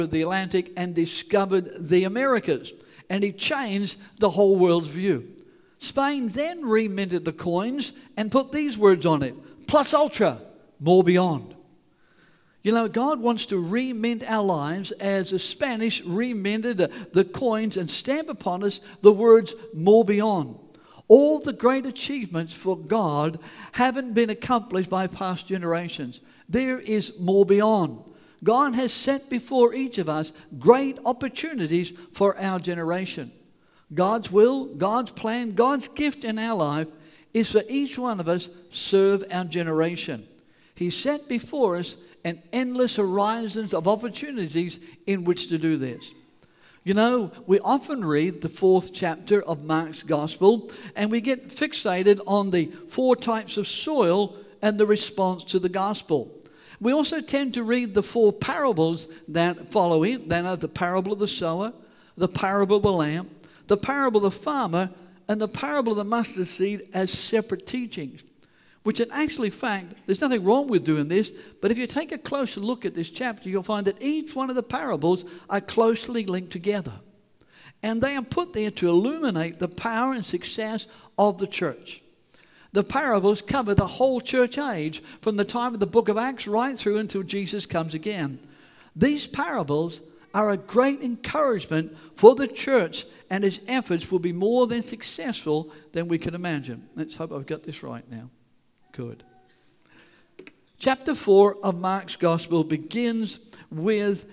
the Atlantic and discovered the Americas. And he changed the whole world's view. Spain then reminted the coins and put these words on it: plus ultra, more beyond. You know, God wants to remint our lives as the Spanish reminted the coins and stamp upon us the words more beyond. All the great achievements for God haven't been accomplished by past generations. There is more beyond. God has set before each of us great opportunities for our generation. God's will, God's plan, God's gift in our life is for each one of us serve our generation. He set before us an endless horizons of opportunities in which to do this. You know, we often read the 4th chapter of Mark's Gospel and we get fixated on the 4 types of soil and the response to the gospel. We also tend to read the 4 parables that follow it. That are the parable of the sower, the parable of the lamp, the parable of the farmer, and the parable of the mustard seed as separate teachings. Which in actually fact, there's nothing wrong with doing this, but if you take a closer look at this chapter, you'll find that each one of the parables are closely linked together. And they are put there to illuminate the power and success of the church. The parables cover the whole church age, from the time of the book of Acts right through until Jesus comes again. These parables are a great encouragement for the church, and its efforts will be more than successful than we can imagine. Let's hope I've got this right now. Good. Chapter 4 of Mark's Gospel begins with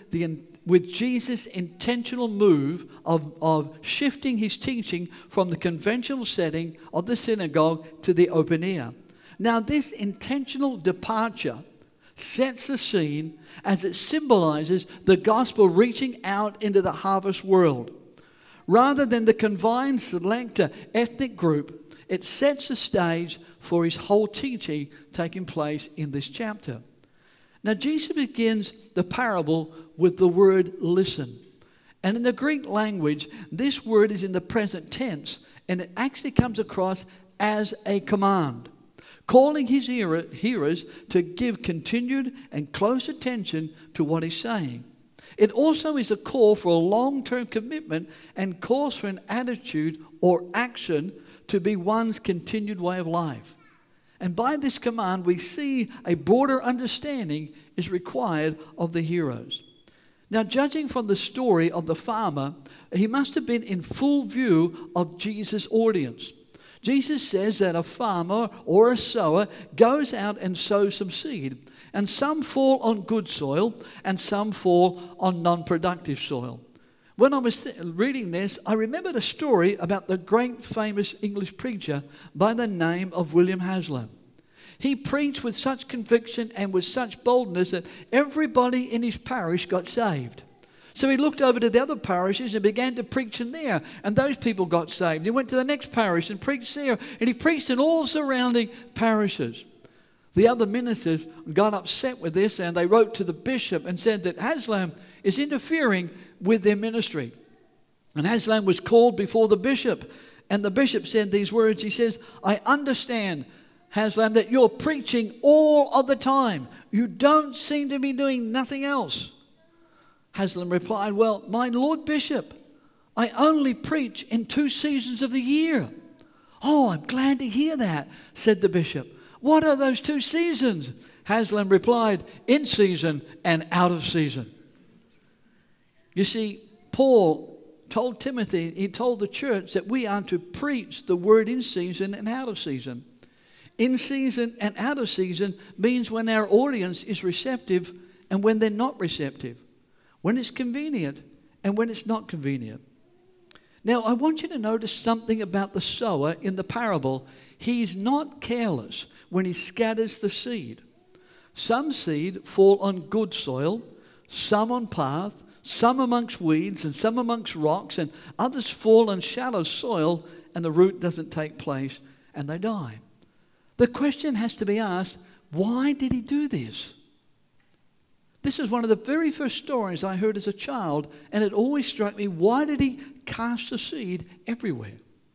Jesus' intentional move of shifting his teaching from the conventional setting of the synagogue to the open air. Now, this intentional departure sets the scene as it symbolizes the gospel reaching out into the harvest world. Rather than the confined select ethnic group, it sets the stage for his whole teaching taking place in this chapter. Now, Jesus begins the parable with the word listen. And in the Greek language, this word is in the present tense, and it actually comes across as a command, calling his hearers to give continued and close attention to what he's saying. It also is a call for a long-term commitment and calls for an attitude or action to be one's continued way of life. And by this command, we see a broader understanding is required of the heroes. Now, judging from the story of the farmer, he must have been in full view of Jesus' audience. Jesus says that a farmer or a sower goes out and sows some seed, and some fall on good soil, and some fall on non-productive soil. When I was reading this, I remembered a story about the great famous English preacher by the name of William Haslam. He preached with such conviction and with such boldness that everybody in his parish got saved. So he looked over to the other parishes and began to preach in there, and those people got saved. He went to the next parish and preached there, and he preached in all surrounding parishes. The other ministers got upset with this, and they wrote to the bishop and said that Haslam is interfering with their ministry. And Haslam was called before the bishop, and the bishop said these words. He says, "I understand, Haslam, that you're preaching all of the time. You don't seem to be doing nothing else." Haslam replied, "Well, my Lord Bishop, I only preach in 2 seasons of the year." "Oh, I'm glad to hear that," said the bishop. "What are those 2 seasons?" Haslam replied, "In season and out of season." You see, Paul told Timothy, he told the church that we are to preach the word in season and out of season. In season and out of season means when our audience is receptive and when they're not receptive. When it's convenient and when it's not convenient. Now, I want you to notice something about the sower in the parable. He's not careless when he scatters the seed. Some seed fall on good soil, some on path, some amongst weeds and some amongst rocks, and others fall on shallow soil and the root doesn't take place and they die. The question has to be asked, why did he do this? This is one of the very first stories I heard as a child, and it always struck me, why did he cast the seed everywhere?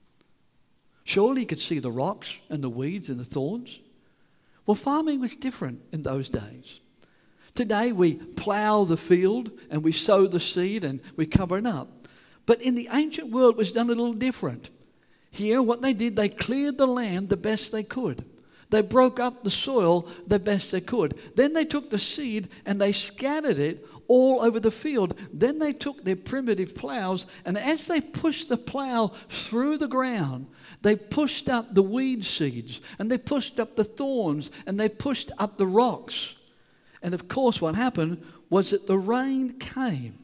Surely he could see the rocks and the weeds and the thorns. Well, farming was different in those days. Today we plow the field and we sow the seed and we cover it up. But in the ancient world it was done a little different. Here what they did, they cleared the land the best they could. They broke up the soil the best they could. Then they took the seed and they scattered it all over the field. Then they took their primitive plows, and as they pushed the plow through the ground, they pushed up the weed seeds, and they pushed up the thorns, and they pushed up the rocks. And of course what happened was that the rain came.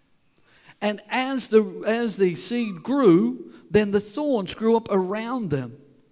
And as the seed grew, then the thorns grew up around them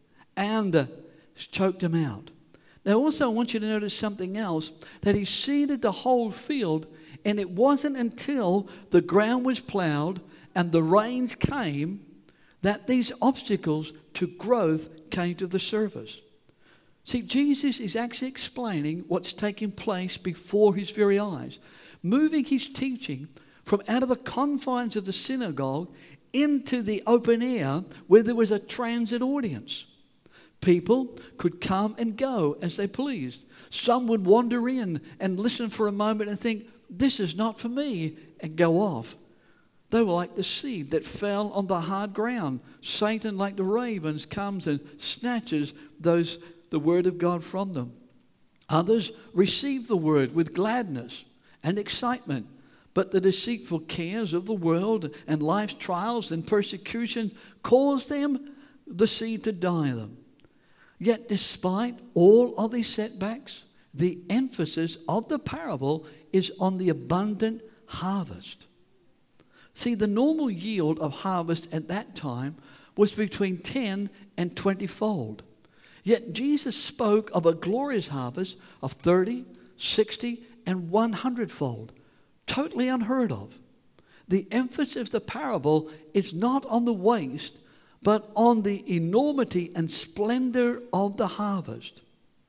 and choked them out. Now also I want you to notice something else, that he seeded the whole field, and it wasn't until the ground was plowed and the rains came that these obstacles to growth came to the surface. See, Jesus is actually explaining what's taking place before his very eyes, moving his teaching from out of the confines of the synagogue into the open air where there was a transit audience. People could come and go as they pleased. Some would wander in and listen for a moment and think, this is not for me, and go off. They were like the seed that fell on the hard ground. Satan, like the ravens, comes and snatches the word of God from them. Others receive the word with gladness and excitement, but the deceitful cares of the world and life's trials and persecution cause the seed to die them. Yet despite all of these setbacks, the emphasis of the parable is on the abundant harvest. See, the normal yield of harvest at that time was between 10 and 20-fold. Yet Jesus spoke of a glorious harvest of 30, 60, and 100-fold. Totally unheard of. The emphasis of the parable is not on the waste, but on the enormity and splendor of the harvest.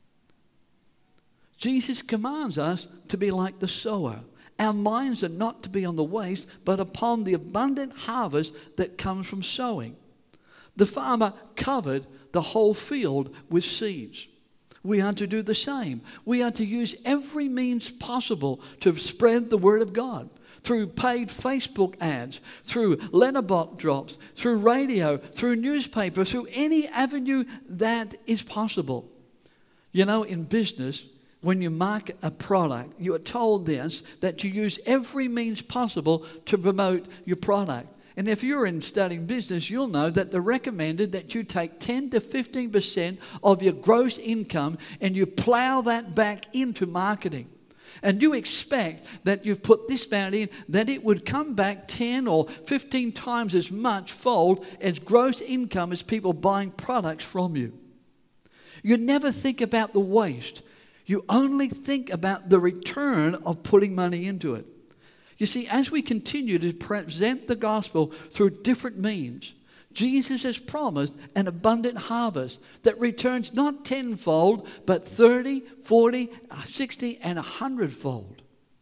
Jesus commands us to be like the sower. Our minds are not to be on the waste, but upon the abundant harvest that comes from sowing. The farmer covered the whole field with seeds. We are to do the same. We are to use every means possible to spread the word of God. Through paid Facebook ads, through letterbox drops, through radio, through newspaper, through any avenue that is possible. You know, in business, when you market a product, you are told this, that you use every means possible to promote your product. And if you're in studying business, you'll know that they're recommended that you take 10 to 15% of your gross income and you plow that back into marketing. And you expect that you've put this amount in, that it would come back 10 or 15 times as much fold as gross income as people buying products from you. You never think about the waste. You only think about the return of putting money into it. You see, as we continue to present the gospel through different means, Jesus has promised an abundant harvest that returns not tenfold, but 30, 40, 60, and 100-fold.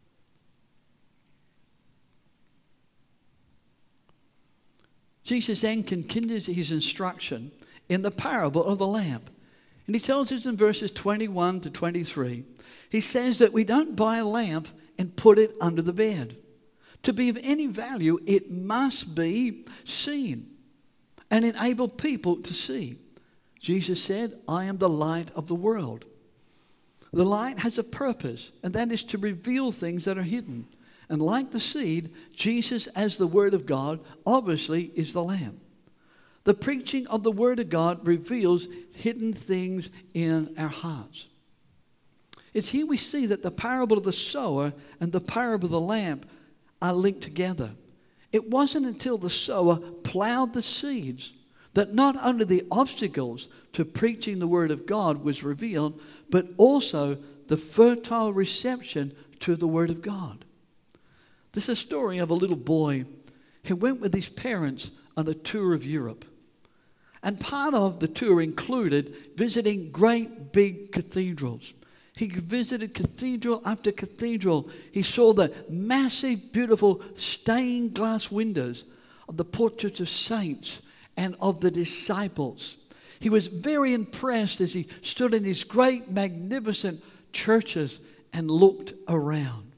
Jesus then continues his instruction in the parable of the lamp. And he tells us in verses 21 to 23, he says that we don't buy a lamp and put it under the bed. To be of any value, it must be seen and enable people to see. Jesus said, I am the light of the world. The light has a purpose, and that is to reveal things that are hidden. And like the seed, Jesus, as the Word of God, obviously is the lamp. The preaching of the Word of God reveals hidden things in our hearts. It's here we see that the parable of the sower and the parable of the lamp are linked together. It wasn't until the sower plowed the seeds that not only the obstacles to preaching the Word of God was revealed, but also the fertile reception to the Word of God. This is a story of a little boy who went with his parents on a tour of Europe. And part of the tour included visiting great big cathedrals. He visited cathedral after cathedral. He saw the massive, beautiful stained glass windows of the portraits of saints and of the disciples. He was very impressed as he stood in these great, magnificent churches and looked around.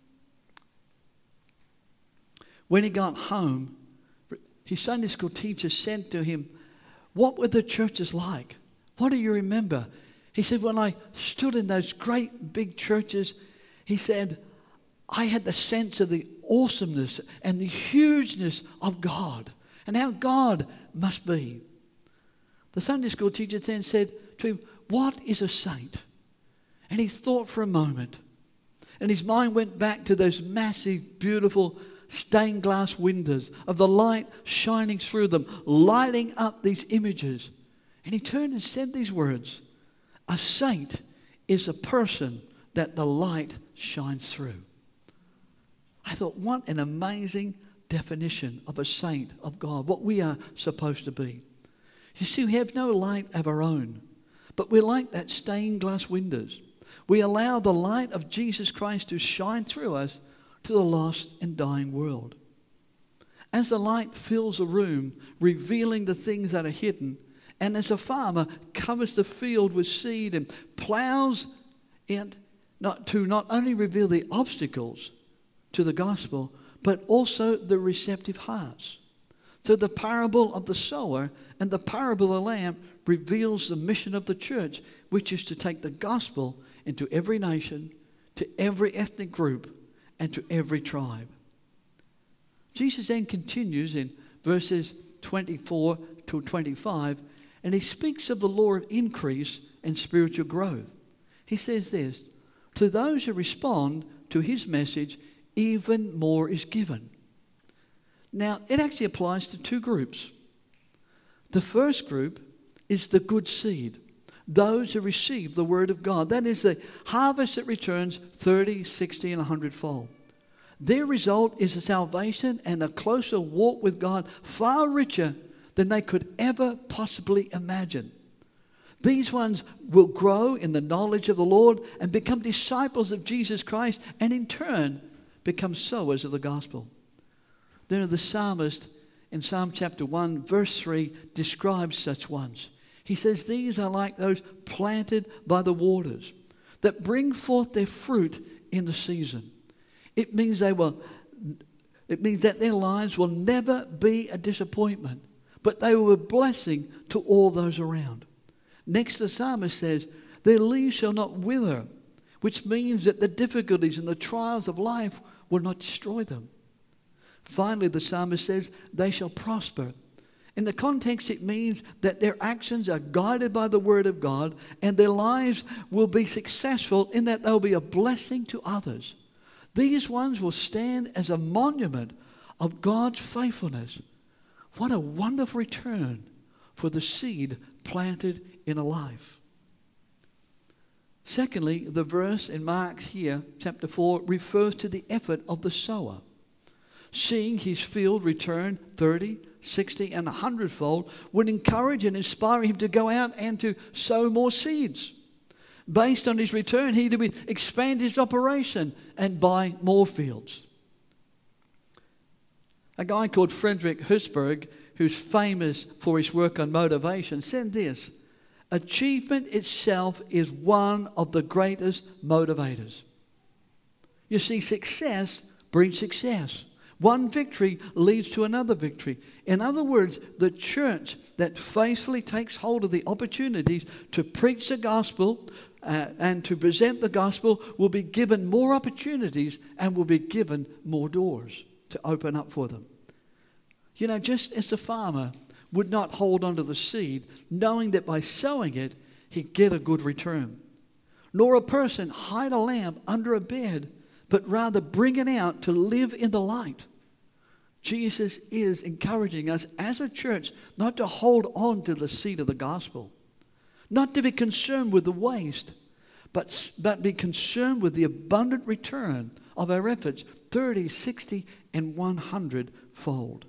When he got home, his Sunday school teacher said to him, "What were the churches like? What do you remember?" He said, "When I stood in those great big churches," he said, "I had the sense of the awesomeness and the hugeness of God and how God must be." The Sunday school teacher then said to him, "What is a saint?" And he thought for a moment, and his mind went back to those massive, beautiful stained glass windows of the light shining through them, lighting up these images. And he turned and said these words, "A saint is a person that the light shines through." I thought, what an amazing definition of a saint of God, what we are supposed to be. You see, we have no light of our own, but we're like that stained glass windows. We allow the light of Jesus Christ to shine through us to the lost and dying world. As the light fills a room, revealing the things that are hidden, and as a farmer covers the field with seed and plows it not only reveal the obstacles to the gospel, but also the receptive hearts. So the parable of the sower and the parable of the lamp reveals the mission of the church, which is to take the gospel into every nation, to every ethnic group, and to every tribe. Jesus then continues in verses 24 to 25, and he speaks of the law of increase and spiritual growth. He says this, "To those who respond to his message, even more is given." Now, it actually applies to two groups. The first group is the good seed, those who receive the word of God. That is the harvest that returns 30, 60, and 100-fold. Their result is a salvation and a closer walk with God, far richer than they could ever possibly imagine. These ones will grow in the knowledge of the Lord and become disciples of Jesus Christ, and in turn become sowers of the gospel. Then the psalmist in Psalm chapter 1 verse 3 describes such ones. He says, "These are like those planted by the waters that bring forth their fruit in the season." It means that their lives will never be a disappointment, but they will be a blessing to all those around. Next, the psalmist says, "Their leaves shall not wither," which means that the difficulties and the trials of life will not destroy them. Finally, the psalmist says, "They shall prosper." In the context, it means that their actions are guided by the word of God, and their lives will be successful in that they'll be a blessing to others. These ones will stand as a monument of God's faithfulness. What a wonderful return for the seed planted in a life. Secondly, the verse in Mark here, chapter 4, refers to the effort of the sower. Seeing his field return 30, 60, and 100-fold would encourage and inspire him to go out and to sow more seeds. Based on his return, he would expand his operation and buy more fields. A guy called Frederick Herzberg, who's famous for his work on motivation, said this, "Achievement itself is one of the greatest motivators." You see, success brings success. One victory leads to another victory. In other words, the church that faithfully takes hold of the opportunities to preach the gospel and to present the gospel will be given more opportunities and will be given more doors to open up for them. You know, just as the farmer would not hold onto the seed, knowing that by sowing it, he'd get a good return. Nor a person hide a lamp under a bed, but rather bring it out to live in the light. Jesus is encouraging us as a church not to hold on to the seed of the gospel, not to be concerned with the waste, but be concerned with the abundant return of our efforts, 30, 60, and 100-fold.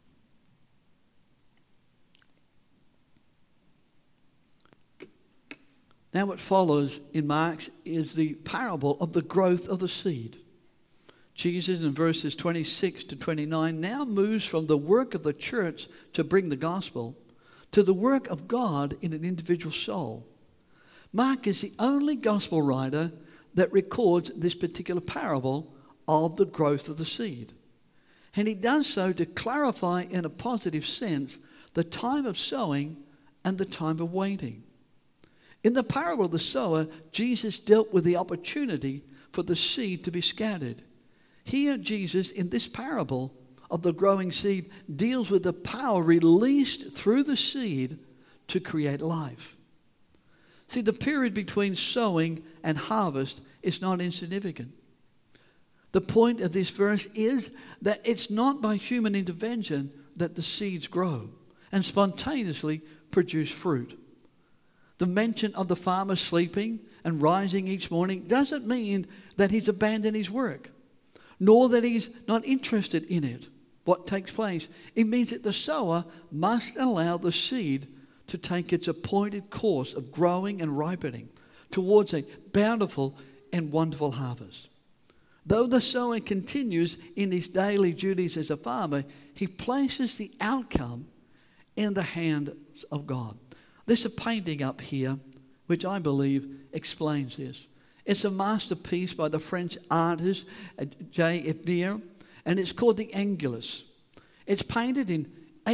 Now what follows in Mark is the parable of the growth of the seed. Jesus in verses 26 to 29 now moves from the work of the church to bring the gospel to the work of God in an individual soul. Mark is the only gospel writer that records this particular parable of the growth of the seed. And he does so to clarify in a positive sense the time of sowing and the time of waiting. In the parable of the sower, Jesus dealt with the opportunity for the seed to be scattered. Here, Jesus, in this parable of the growing seed, deals with the power released through the seed to create life. See, the period between sowing and harvest is not insignificant. The point of this verse is that it's not by human intervention that the seeds grow and spontaneously produce fruit. The mention of the farmer sleeping and rising each morning doesn't mean that he's abandoned his work, nor that he's not interested in it, what takes place. It means that the sower must allow the seed to take its appointed course of growing and ripening towards a bountiful and wonderful harvest. Though the sower continues in his daily duties as a farmer, he places the outcome in the hands of God. There's a painting up here which I believe explains this. It's a masterpiece by the French artist J.F. Beer, and it's called the Angelus. It's painted in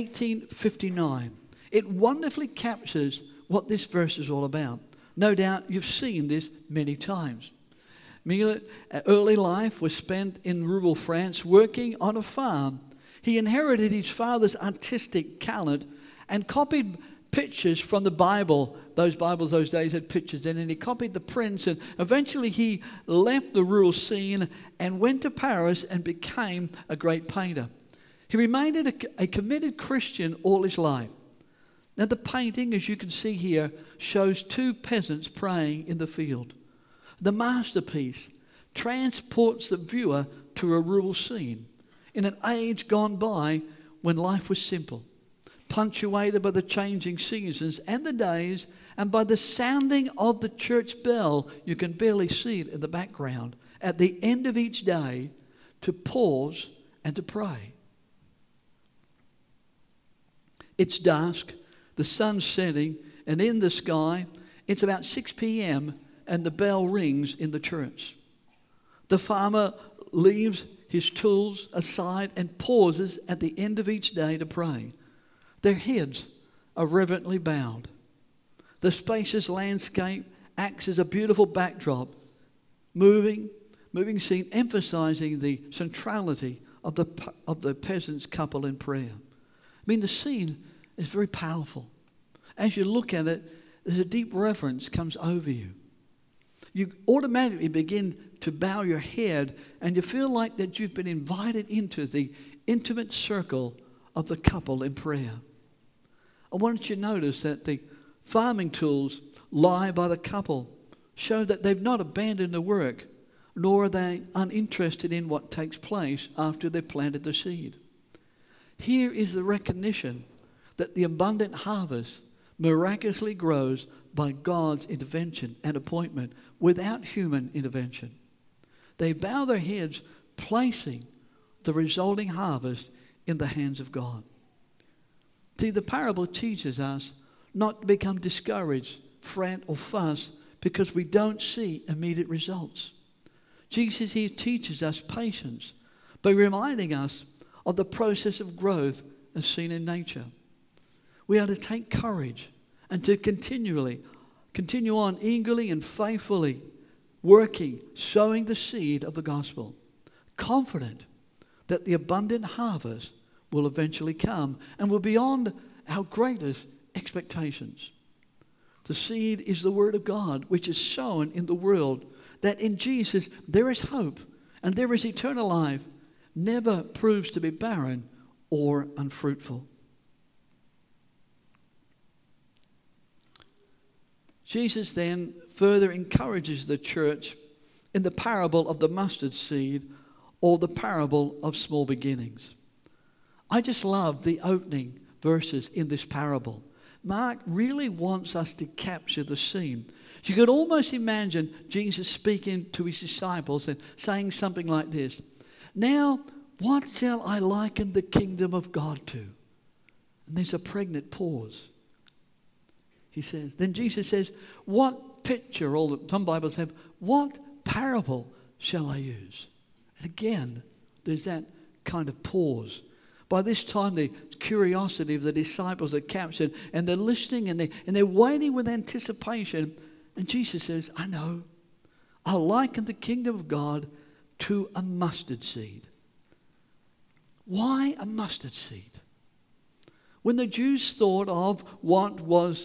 1859. It wonderfully captures what this verse is all about. No doubt you've seen this many times. Millet's early life was spent in rural France working on a farm. He inherited his father's artistic talent and copied pictures from the Bible. Those Bibles those days had pictures in it, and he copied the prints, and eventually he left the rural scene and went to Paris and became a great painter. He remained a committed Christian all his life. Now the painting, as you can see here, shows two peasants praying in the field. The masterpiece transports the viewer to a rural scene in an age gone by when life was simple, punctuated by the changing seasons and the days, and by the sounding of the church bell. You can barely see it in the background at the end of each day, to pause and to pray. It's dusk, the sun's setting, and in the sky it's about 6 p.m. and the bell rings in the church. The farmer leaves his tools aside and pauses at the end of each day to pray. Their heads are reverently bowed. The spacious landscape acts as a beautiful backdrop, moving scene, emphasizing the centrality of the peasants' couple in prayer. I mean, the scene is very powerful. As you look at it, there's a deep reverence comes over you. You automatically begin to bow your head, and you feel like that you've been invited into the intimate circle of the couple in prayer. I want you to notice that the farming tools lie by the couple show that they've not abandoned the work, nor are they uninterested in what takes place after they've planted the seed. Here is the recognition that the abundant harvest miraculously grows by God's intervention and appointment without human intervention. They bow their heads, placing the resulting harvest in the hands of God. See, the parable teaches us not to become discouraged, fret, or fuss because we don't see immediate results. Jesus here teaches us patience by reminding us of the process of growth as seen in nature. We are to take courage and to continue on eagerly and faithfully working, sowing the seed of the gospel, confident that the abundant harvest will eventually come and will be beyond our greatest expectations. The seed is the word of God, which is sown in the world, that in Jesus there is hope and there is eternal life, never proves to be barren or unfruitful. Jesus then further encourages the church in the parable of the mustard seed, or the parable of small beginnings. I just love the opening verses in this parable. Mark really wants us to capture the scene. So you could almost imagine Jesus speaking to his disciples and saying something like this: "Now, what shall I liken the kingdom of God to?" And there's a pregnant pause. He says, then Jesus says, "What picture," some Bibles have, "what parable shall I use? And again, there's that kind of pause. By this time, the curiosity of the disciples are captured, and they're listening, and they're waiting with anticipation. And Jesus says, I know. I'll liken the kingdom of God to a mustard seed. Why a mustard seed? When the Jews thought of what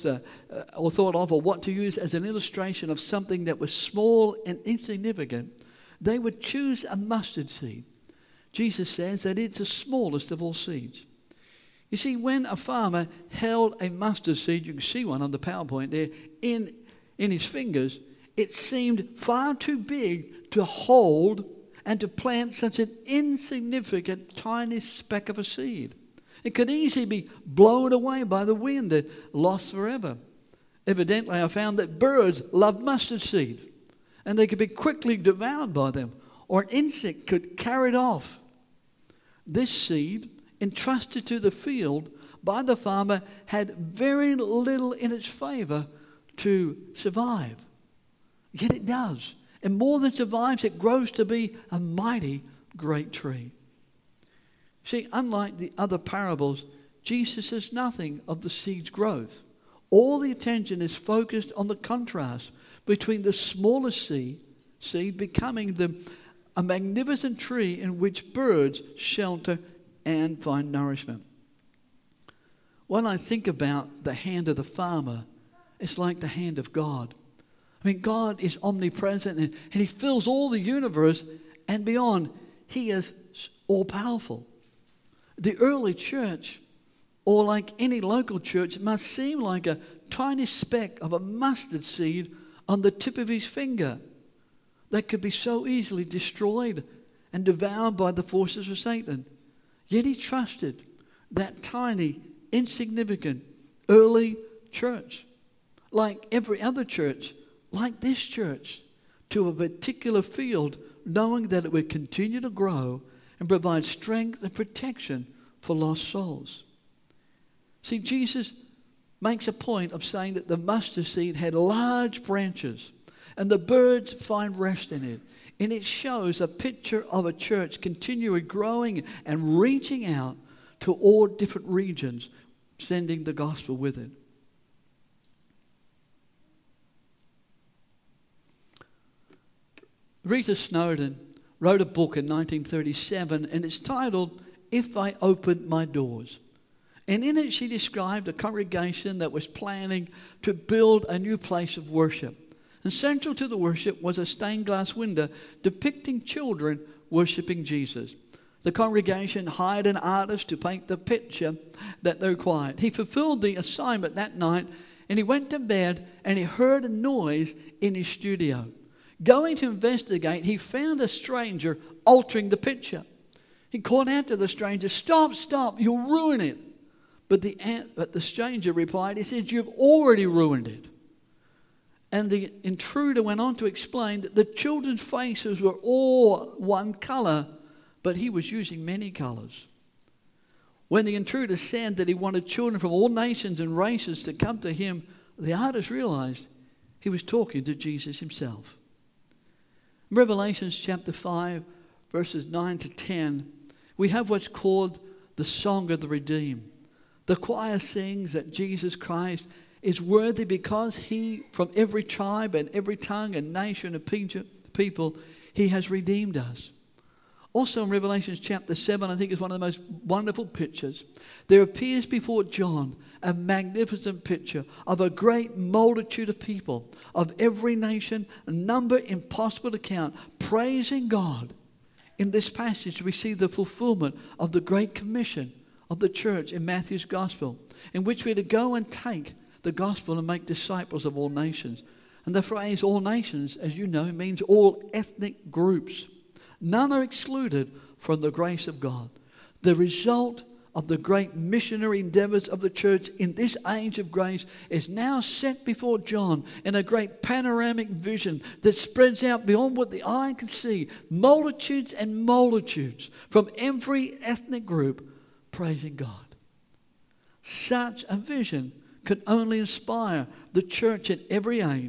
to use as an illustration of something that was small and insignificant, they would choose a mustard seed. Jesus says that it's the smallest of all seeds. You see, when a farmer held a mustard seed, you can see one on the PowerPoint there, in his fingers, it seemed far too big to hold and to plant such an insignificant, tiny speck of a seed. It could easily be blown away by the wind and lost forever. Evidently, I found that birds love mustard seed, and they could be quickly devoured by them, or an insect could carry it off. This seed, entrusted to the field by the farmer, had very little in its favor to survive. Yet it does. And more than survives, it grows to be a mighty great tree. See, unlike the other parables, Jesus says nothing of the seed's growth. All the attention is focused on the contrast between the smallest seed becoming a magnificent tree in which birds shelter and find nourishment. When I think about the hand of the farmer, it's like the hand of God. I mean, God is omnipresent and He fills all the universe and beyond. He is all-powerful. The early church, or like any local church, must seem like a tiny speck of a mustard seed on the tip of His finger that could be so easily destroyed and devoured by the forces of Satan. Yet He trusted that tiny, insignificant early church, like every other church, like this church, to a particular field, knowing that it would continue to grow and provide strength and protection for lost souls. See, Jesus makes a point of saying that the mustard seed had large branches and the birds find rest in it. And it shows a picture of a church continually growing and reaching out to all different regions, sending the gospel with it. Rita Snowden wrote a book in 1937, and it's titled, If I Opened My Doors. And in it she described a congregation that was planning to build a new place of worship. And central to the worship was a stained glass window depicting children worshiping Jesus. The congregation hired an artist to paint the picture that they required. He fulfilled the assignment that night, and he went to bed and he heard a noise in his studio. Going to investigate, he found a stranger altering the picture. He called out to the stranger, "Stop, you'll ruin it." But the stranger replied, he said, "You've already ruined it." And the intruder went on to explain that the children's faces were all one color, but he was using many colors. When the intruder said that he wanted children from all nations and races to come to him, the artist realized he was talking to Jesus himself. In Revelation chapter 5, verses 9 to 10, we have what's called the Song of the Redeemed. The choir sings that Jesus Christ is worthy because He, from every tribe and every tongue and nation and people, He has redeemed us. Also in Revelation chapter 7, I think is one of the most wonderful pictures. There appears before John a magnificent picture of a great multitude of people of every nation, a number impossible to count, praising God. In this passage, we see the fulfillment of the Great Commission of the church in Matthew's Gospel, in which we're to go and take the gospel and make disciples of all nations. And the phrase all nations, as you know, means all ethnic groups. None are excluded from the grace of God. The result of the great missionary endeavors of the church in this age of grace is now set before John in a great panoramic vision that spreads out beyond what the eye can see. Multitudes and multitudes from every ethnic group praising God. Such a vision could only inspire the church at every age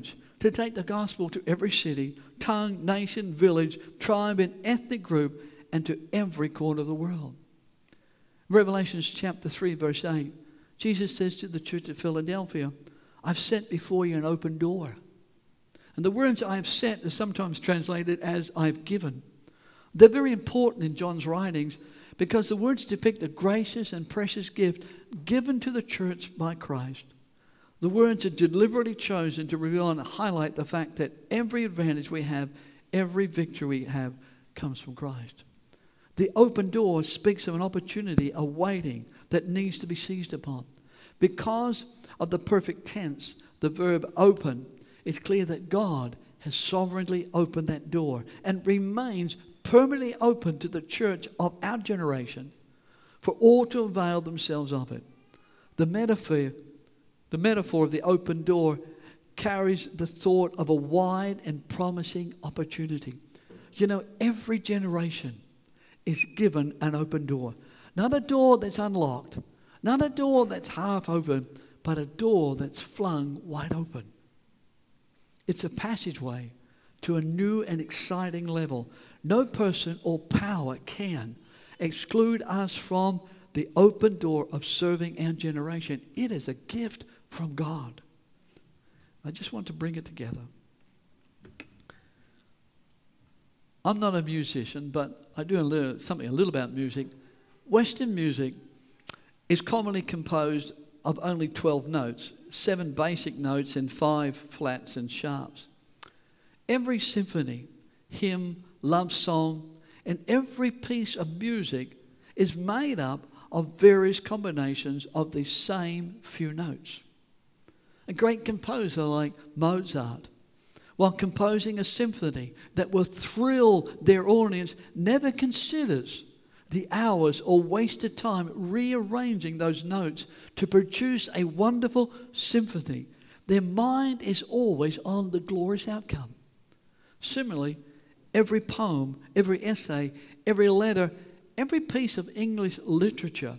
to take the gospel to every city, tongue, nation, village, tribe, and ethnic group, and to every corner of the world. Revelation chapter 3, verse 8, Jesus says to the church at Philadelphia, I've set before you an open door. And the words I have set are sometimes translated as I've given. They're very important in John's writings because the words depict a gracious and precious gift given to the church by Christ. The words are deliberately chosen to reveal and highlight the fact that every advantage we have, every victory we have, comes from Christ. The open door speaks of an opportunity awaiting that needs to be seized upon. Because of the perfect tense, the verb open, it's clear that God has sovereignly opened that door and remains permanently open to the church of our generation for all to avail themselves of it. The metaphor of the open door carries the thought of a wide and promising opportunity. You know, every generation is given an open door. Not a door that's unlocked, not a door that's half open, but a door that's flung wide open. It's a passageway to a new and exciting level. No person or power can exclude us from the open door of serving our generation. It is a gift from God. I just want to bring it together. I'm not a musician, but I do something a little about music. Western music is commonly composed of only 12 notes, 7 basic notes and 5 flats and sharps. Every symphony, hymn, love song, and every piece of music is made up of various combinations of these same few notes. A great composer like Mozart, while composing a symphony that will thrill their audience, never considers the hours or wasted time rearranging those notes to produce a wonderful symphony. Their mind is always on the glorious outcome. Similarly, every poem, every essay, every letter, every piece of English literature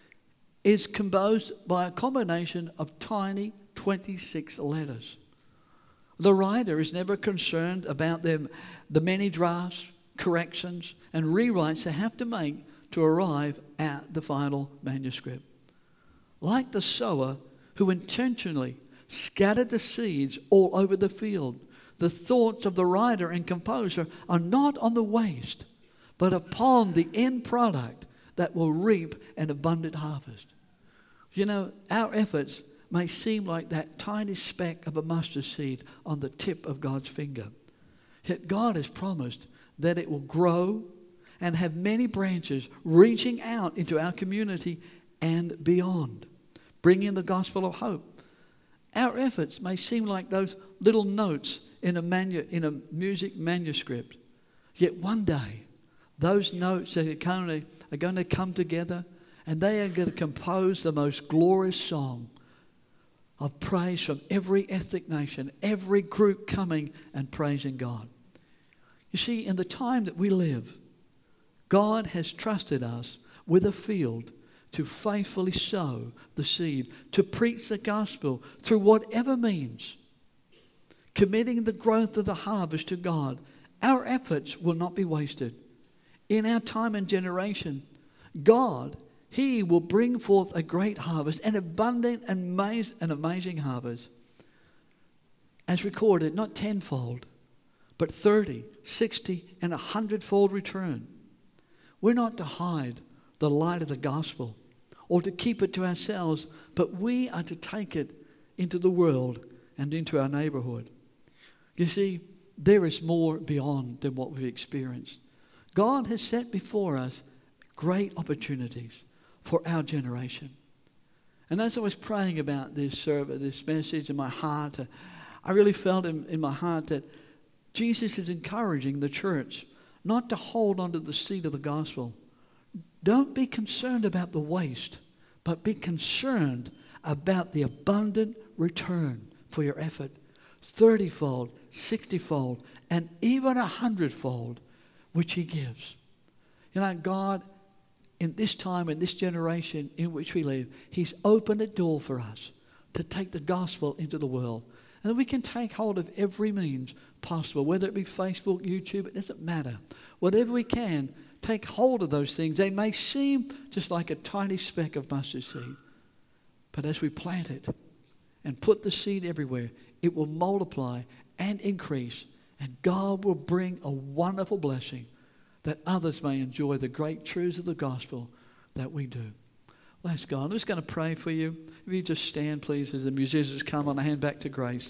is composed by a combination of tiny 26 letters. The writer is never concerned about the many drafts, corrections, and rewrites they have to make to arrive at the final manuscript. Like the sower who intentionally scattered the seeds all over the field, the thoughts of the writer and composer are not on the waste, but upon the end product that will reap an abundant harvest. You know, our efforts may seem like that tiny speck of a mustard seed on the tip of God's finger. Yet God has promised that it will grow and have many branches reaching out into our community and beyond, bringing the gospel of hope. Our efforts may seem like those little notes in a music manuscript. Yet one day, those notes are going to come together and they are going to compose the most glorious song of praise from every ethnic nation, every group coming and praising God. You see, in the time that we live, God has trusted us with a field to faithfully sow the seed, to preach the gospel through whatever means, committing the growth of the harvest to God. Our efforts will not be wasted. In our time and generation, God, He will bring forth a great harvest, an abundant and amazing harvest. As recorded, not tenfold, but 30, 60, and 100-fold return. We're not to hide the light of the gospel or to keep it to ourselves, but we are to take it into the world and into our neighborhood. You see, there is more beyond than what we've experienced. God has set before us great opportunities for our generation. And as I was praying about this message in my heart, I really felt in my heart that Jesus is encouraging the church not to hold onto the seed of the gospel. Don't be concerned about the waste, but be concerned about the abundant return for your effort. 30-fold, 60-fold, and even 100-fold, which He gives. You know, God, in this time, in this generation in which we live, He's opened a door for us to take the gospel into the world. And that we can take hold of every means possible, whether it be Facebook, YouTube, it doesn't matter. Whatever we can, take hold of those things. They may seem just like a tiny speck of mustard seed. But as we plant it and put the seed everywhere, it will multiply and increase. And God will bring a wonderful blessing that others may enjoy the great truths of the gospel that we do. Let's go. I'm just going to pray for you. If you just stand, please, as the musicians come on, a hand back to Grace.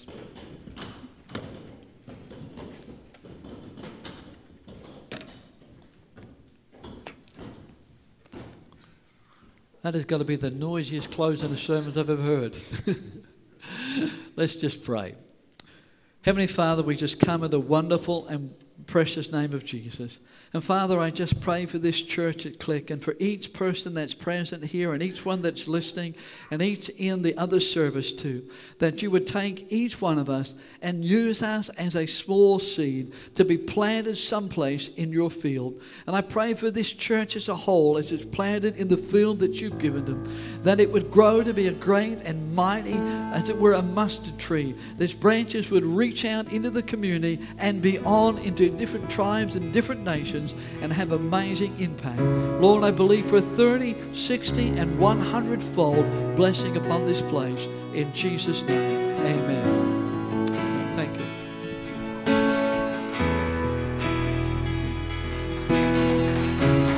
That has got to be the noisiest closing of sermons I've ever heard. Let's just pray. Heavenly Father, we just come in the wonderful and precious name of Jesus. And Father, I just pray for this church at Click and for each person that's present here and each one that's listening and each in the other service too, that you would take each one of us and use us as a small seed to be planted someplace in your field. And I pray for this church as a whole, as it's planted in the field that you've given them, that it would grow to be a great and mighty, as it were, a mustard tree. These branches would reach out into the community and beyond into different tribes and different nations and have amazing impact. Lord, I believe for 30, 60, and 100-fold blessing upon this place. In Jesus' name, amen.